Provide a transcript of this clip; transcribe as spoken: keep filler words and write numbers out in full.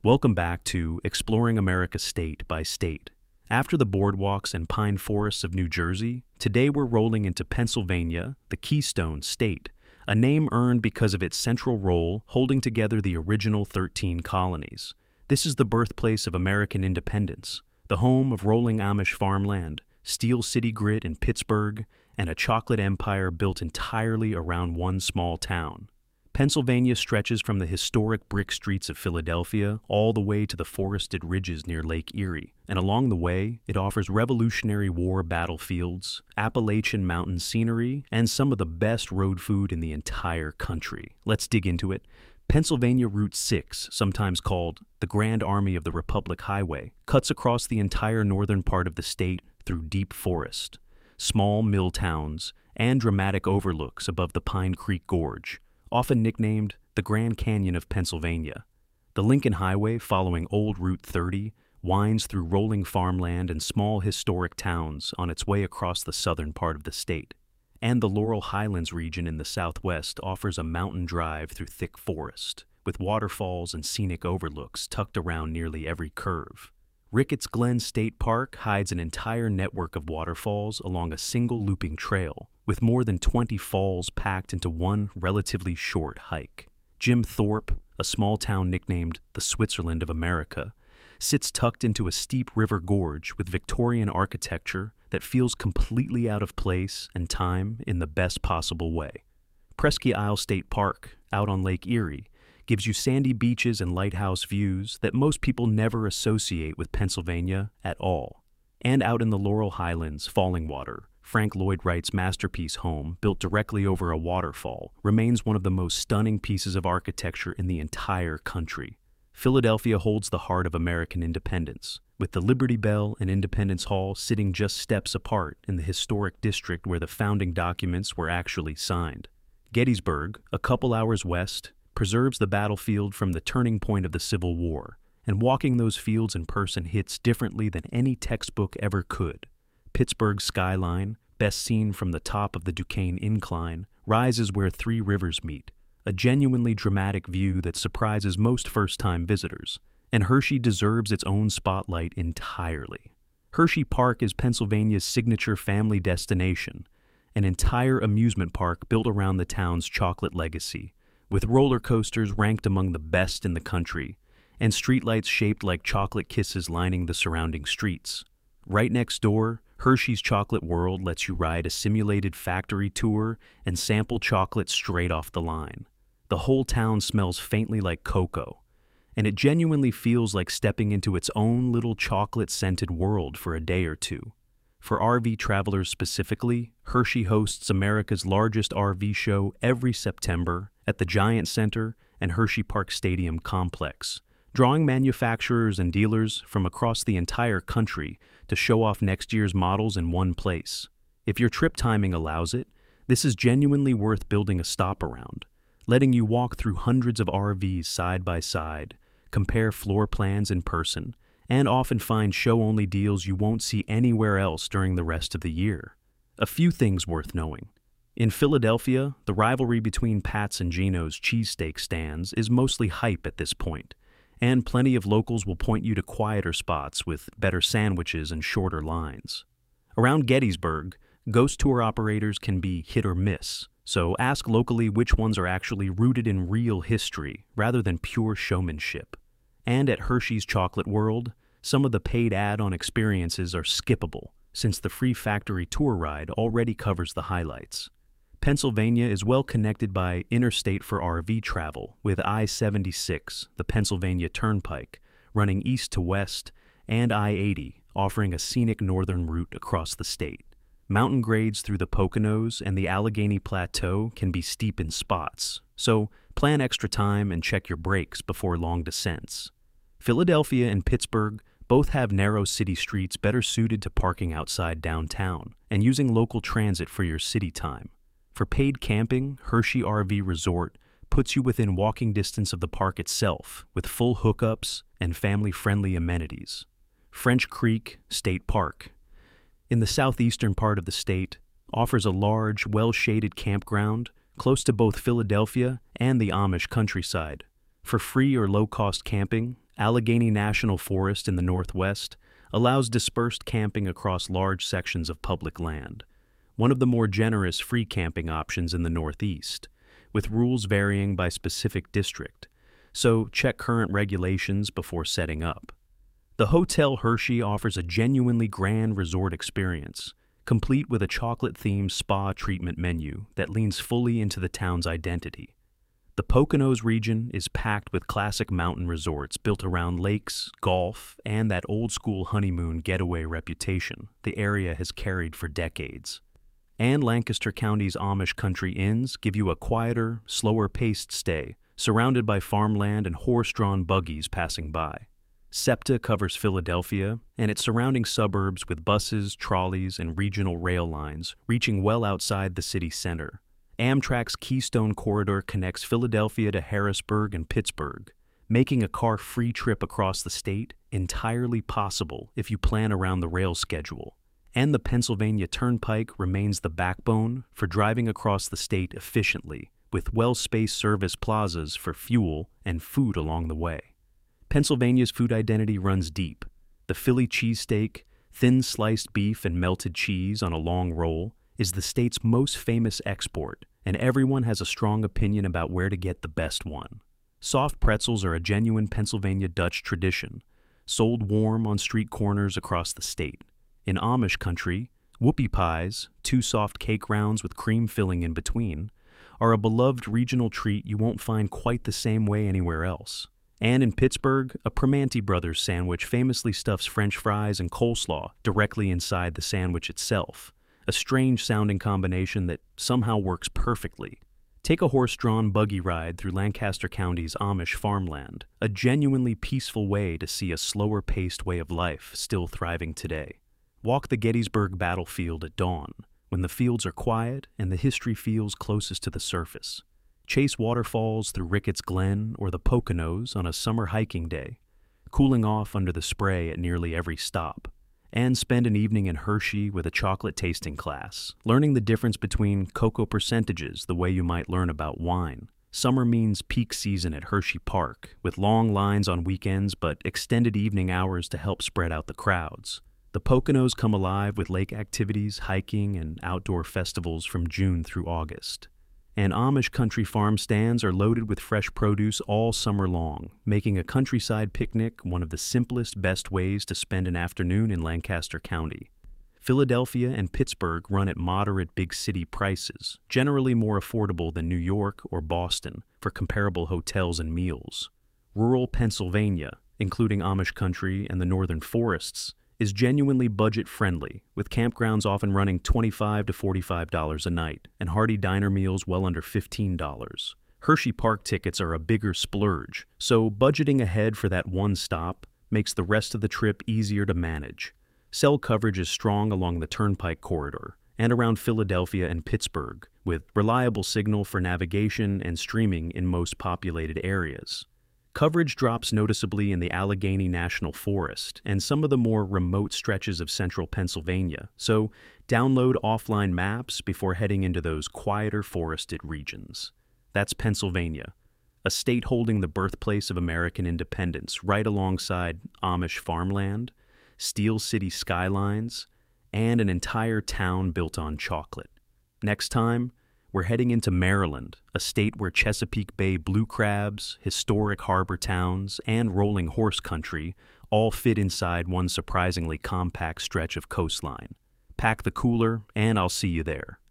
Welcome back to Exploring America State by State. After the boardwalks and pine forests of New Jersey, today we're rolling into Pennsylvania, the Keystone State, a name earned because of its central role holding together the original thirteen colonies. This is the birthplace of American independence, the home of rolling Amish farmland, Steel City grit in Pittsburgh, and a chocolate empire built entirely around one small town. Pennsylvania stretches from the historic brick streets of Philadelphia all the way to the forested ridges near Lake Erie, and along the way, it offers Revolutionary War battlefields, Appalachian mountain scenery, and some of the best road food in the entire country. Let's dig into it. Pennsylvania Route six, sometimes called the Grand Army of the Republic Highway, cuts across the entire northern part of the state through deep forest, small mill towns, and dramatic overlooks above the Pine Creek Gorge, often nicknamed the Grand Canyon of Pennsylvania. The Lincoln Highway, following Old Route thirty, winds through rolling farmland and small historic towns on its way across the southern part of the state. And the Laurel Highlands region in the southwest offers a mountain drive through thick forest, with waterfalls and scenic overlooks tucked around nearly every curve. Ricketts Glen State Park hides an entire network of waterfalls along a single looping trail, with more than twenty falls packed into one relatively short hike. Jim Thorpe, a small town nicknamed the Switzerland of America, sits tucked into a steep river gorge with Victorian architecture that feels completely out of place and time in the best possible way. Presque Isle State Park, out on Lake Erie, gives you sandy beaches and lighthouse views that most people never associate with Pennsylvania at all. And out in the Laurel Highlands, Fallingwater, Frank Lloyd Wright's masterpiece home, built directly over a waterfall, remains one of the most stunning pieces of architecture in the entire country. Philadelphia holds the heart of American independence, with the Liberty Bell and Independence Hall sitting just steps apart in the historic district where the founding documents were actually signed. Gettysburg, a couple hours west, preserves the battlefield from the turning point of the Civil War, and walking those fields in person hits differently than any textbook ever could. Pittsburgh's skyline, best seen from the top of the Duquesne Incline, rises where three rivers meet, a genuinely dramatic view that surprises most first-time visitors, and Hershey deserves its own spotlight entirely. Hershey Park is Pennsylvania's signature family destination, an entire amusement park built around the town's chocolate legacy, with roller coasters ranked among the best in the country, and streetlights shaped like chocolate kisses lining the surrounding streets. Right next door, Hershey's Chocolate World lets you ride a simulated factory tour and sample chocolate straight off the line. The whole town smells faintly like cocoa, and it genuinely feels like stepping into its own little chocolate-scented world for a day or two. For R V travelers specifically, Hershey hosts America's largest R V show every September at the Giant Center and Hershey Park Stadium complex, drawing manufacturers and dealers from across the entire country to show off next year's models in one place. If your trip timing allows it, this is genuinely worth building a stop around, letting you walk through hundreds of R Vs side by side, compare floor plans in person, and often find show-only deals you won't see anywhere else during the rest of the year. A few things worth knowing. In Philadelphia, the rivalry between Pat's and Geno's cheesesteak stands is mostly hype at this point, and plenty of locals will point you to quieter spots with better sandwiches and shorter lines. Around Gettysburg, ghost tour operators can be hit or miss, so ask locally which ones are actually rooted in real history rather than pure showmanship. And at Hershey's Chocolate World, some of the paid add-on experiences are skippable, since the free factory tour ride already covers the highlights. Pennsylvania is well connected by interstate for R V travel, with I seventy-six, the Pennsylvania Turnpike, running east to west, and I eighty, offering a scenic northern route across the state. Mountain grades through the Poconos and the Allegheny Plateau can be steep in spots, so plan extra time and check your brakes before long descents. Philadelphia and Pittsburgh both have narrow city streets better suited to parking outside downtown and using local transit for your city time. For paid camping, Hershey R V Resort puts you within walking distance of the park itself with full hookups and family-friendly amenities. French Creek State Park, in the southeastern part of the state, offers a large, well-shaded campground close to both Philadelphia and the Amish countryside. For free or low-cost camping, Allegheny National Forest in the northwest allows dispersed camping across large sections of public land, one of the more generous free camping options in the northeast, with rules varying by specific district, so check current regulations before setting up. The Hotel Hershey offers a genuinely grand resort experience, complete with a chocolate-themed spa treatment menu that leans fully into the town's identity. The Poconos region is packed with classic mountain resorts built around lakes, golf, and that old-school honeymoon getaway reputation the area has carried for decades. And Lancaster County's Amish country inns give you a quieter, slower-paced stay, surrounded by farmland and horse-drawn buggies passing by. SEPTA covers Philadelphia and its surrounding suburbs with buses, trolleys, and regional rail lines reaching well outside the city center. Amtrak's Keystone Corridor connects Philadelphia to Harrisburg and Pittsburgh, making a car-free trip across the state entirely possible if you plan around the rail schedule. And the Pennsylvania Turnpike remains the backbone for driving across the state efficiently, with well-spaced service plazas for fuel and food along the way. Pennsylvania's food identity runs deep. The Philly cheesesteak, thin sliced beef and melted cheese on a long roll, is the state's most famous export, and everyone has a strong opinion about where to get the best one. Soft pretzels are a genuine Pennsylvania Dutch tradition, sold warm on street corners across the state. In Amish country, whoopie pies, two soft cake rounds with cream filling in between, are a beloved regional treat you won't find quite the same way anywhere else. And in Pittsburgh, a Primanti Brothers sandwich famously stuffs French fries and coleslaw directly inside the sandwich itself, a strange-sounding combination that somehow works perfectly. Take a horse-drawn buggy ride through Lancaster County's Amish farmland, a genuinely peaceful way to see a slower-paced way of life still thriving today. Walk the Gettysburg battlefield at dawn, when the fields are quiet and the history feels closest to the surface. Chase waterfalls through Ricketts Glen or the Poconos on a summer hiking day, cooling off under the spray at nearly every stop. And spend an evening in Hershey with a chocolate tasting class, learning the difference between cocoa percentages the way you might learn about wine. Summer means peak season at Hershey Park, with long lines on weekends but extended evening hours to help spread out the crowds. The Poconos come alive with lake activities, hiking, and outdoor festivals from June through August. And Amish country farm stands are loaded with fresh produce all summer long, making a countryside picnic one of the simplest, best ways to spend an afternoon in Lancaster County. Philadelphia and Pittsburgh run at moderate big city prices, generally more affordable than New York or Boston for comparable hotels and meals. Rural Pennsylvania, including Amish country and the northern forests, is genuinely budget-friendly, with campgrounds often running twenty-five to forty-five dollars a night and hearty diner meals well under fifteen dollars. Hershey Park tickets are a bigger splurge, so budgeting ahead for that one stop makes the rest of the trip easier to manage. Cell coverage is strong along the Turnpike Corridor and around Philadelphia and Pittsburgh, with reliable signal for navigation and streaming in most populated areas. Coverage drops noticeably in the Allegheny National Forest and some of the more remote stretches of central Pennsylvania, so download offline maps before heading into those quieter forested regions. That's Pennsylvania, a state holding the birthplace of American independence right alongside Amish farmland, Steel City skylines, and an entire town built on chocolate. Next time, we're heading into Maryland, a state where Chesapeake Bay blue crabs, historic harbor towns, and rolling horse country all fit inside one surprisingly compact stretch of coastline. Pack the cooler, and I'll see you there.